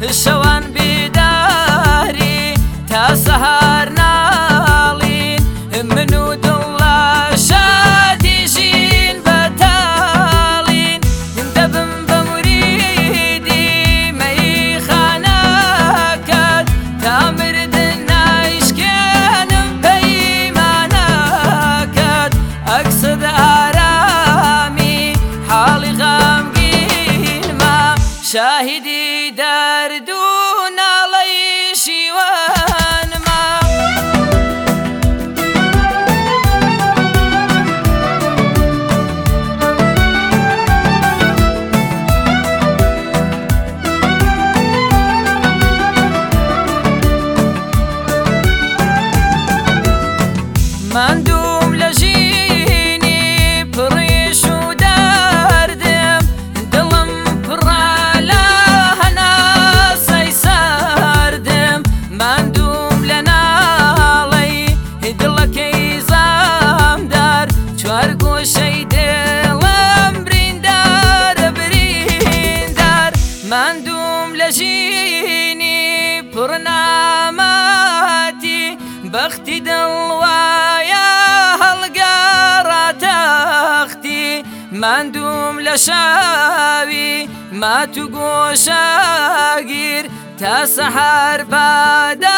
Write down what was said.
شەوان بیداری تا سەهار ناڵین من و دڵە شادی ژین بەتاڵین دەبم بە موریدی مەیخانەکەت تا مردن نایشکێنم پەیمانەکەت ئەکسد ئارامی حاڵی غەمگینمە شاهیدی دەرد و ناڵەی شیوانمە ماندووم لە ژینی پڕیش و دەردم دڵم پڕە لە هەناسەی سەردم ماندووم لە ناڵەی دڵەکەی زامدار چوار گۆشەی دڵم بریندارە بریندار ماندووم لە ژینی پڕنامەتی بەختی دڵوایە هەڵگەڕاتەختی ماندووم لە شاوی مات و گۆشەگیر تا سەحار بادە